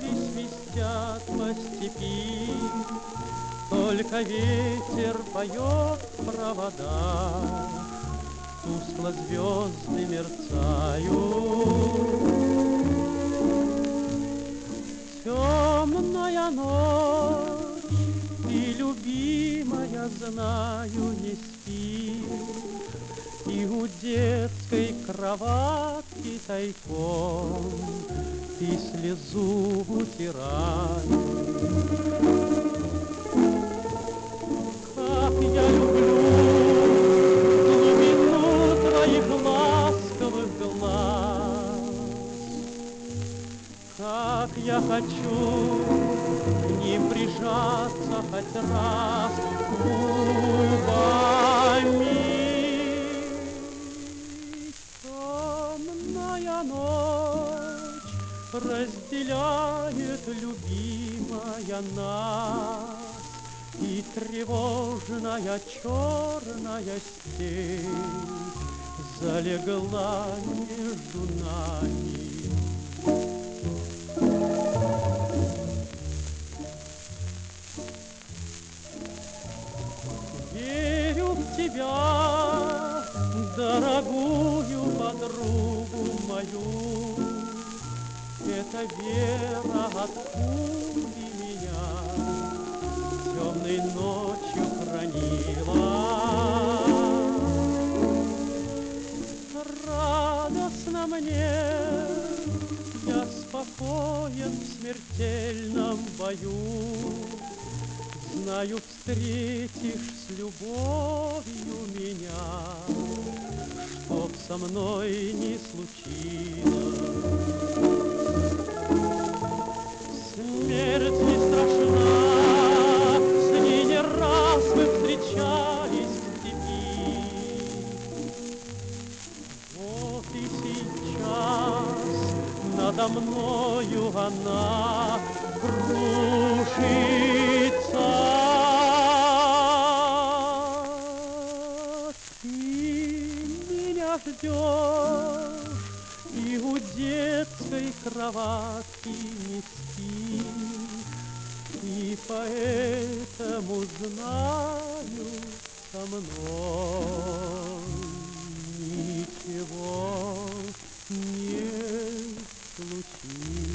свистят по степи, только ветер поет в проводах, тускло звезды мерцают. Темная ночь, и любимая, знаю, не спит, и у детской кроватки тайком ты слезу утираю. Как я люблю глубину твоих ласковых глаз, как я хочу к ним прижаться хоть раз губами. Темная ночь разделяет, любимая, нас, и тревожная черная степь залегла между нами. Верю в тебя, дорогую подругу мою, эта вера от пули меня темной ночью хранила. Радостно мне, я спокоен в смертельном бою, знаю, встретишь с любовью меня, чтоб со мной не случилось. Смерть не страшна, с ней не раз мы встречались в степи. Вот и сейчас надо мною она кружится. Ты меня ждешь, и у детской кроватки не спишь, и поэтому знаю, со мной ничего не случится.